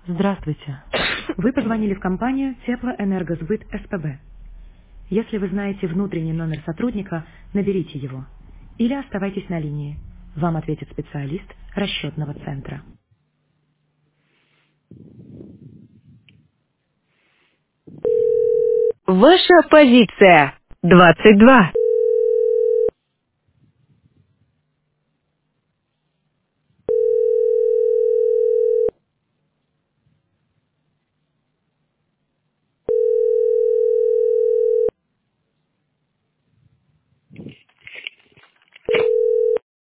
Здравствуйте. Вы позвонили в компанию Теплоэнергосбыт СПБ. Если вы знаете внутренний номер сотрудника, наберите его. Или оставайтесь на линии. Вам ответит специалист расчетного центра. Ваша позиция 22.